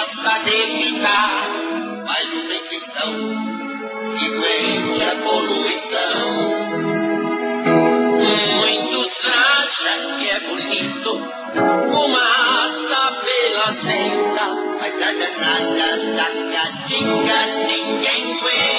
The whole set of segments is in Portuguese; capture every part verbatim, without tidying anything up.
gosta de evitar, mas não tem questão que aguente a poluição. Muitos acham que é bonito fumaça pelas ventas, mas a danada da catinga ninguém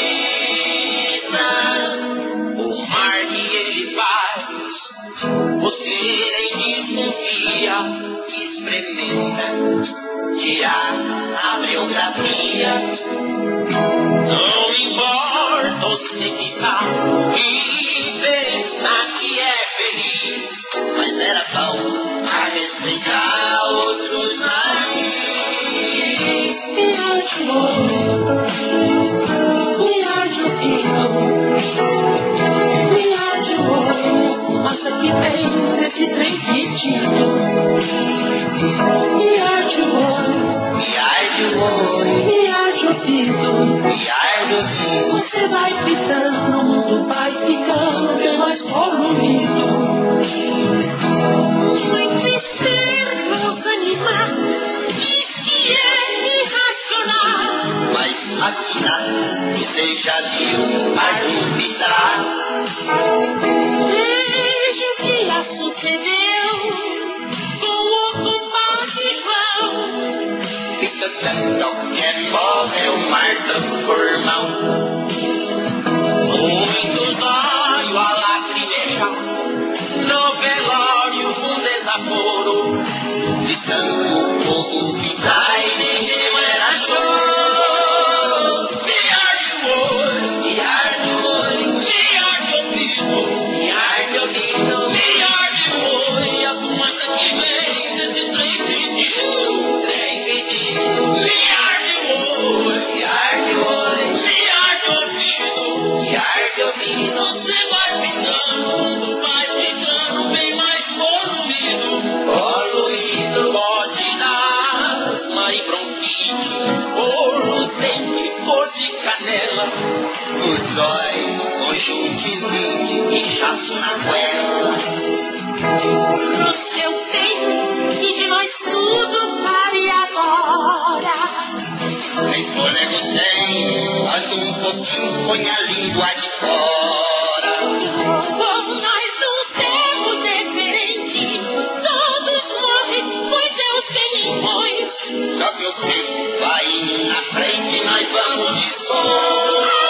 aguenta. O mar que ele faz, você nem desconfia, experimenta tirar a biografia. Não importa você ficar e pensar que é feliz, mas era bom a respeitar outros narizes. Mirar de olho, mirar de ouvido, mirar de olho, fumaça que vem desse trem fedido. Mirar de olho, mirar de olho, mirar de ouvido, mirar de ouvido. Você vai gritando, o mundo vai ficando bem mais colorido. Muito esperto os animar, diz que é irracional, mas aqui você já viu a duvidar. Veja o que sucedeu com o compadre João. Fica tanto que morre o mar dos pulmão. Muitos olhos a lacrimejar no velório com desaforo, de tanto povo que cai nem era choro. Mirar de olho, mirar de olho, mirar de ouvido, mirar de ouvido, mirar de olho. E a fumaça que vem desse trem fedido, trem fedido. Mirar de olho, mirar de olho, mirar de ouvido, mirar de ouvido. Você vai ficando, o mundo vai ficando bem mais poluído. Poluído pode dar asma e bronquite, por os dentes, cor de canela, o zóio, conjuntivite, inchaço na goela. No seu tempo, e de nós tudo pare agora. Nem fôlego tem, anda um pouquinho, põe a língua de fora. Como nós não somos diferente, todos morrem, foi Deus quem impôs. Só que eu sei, vai indo na frente, nós vamos dispor.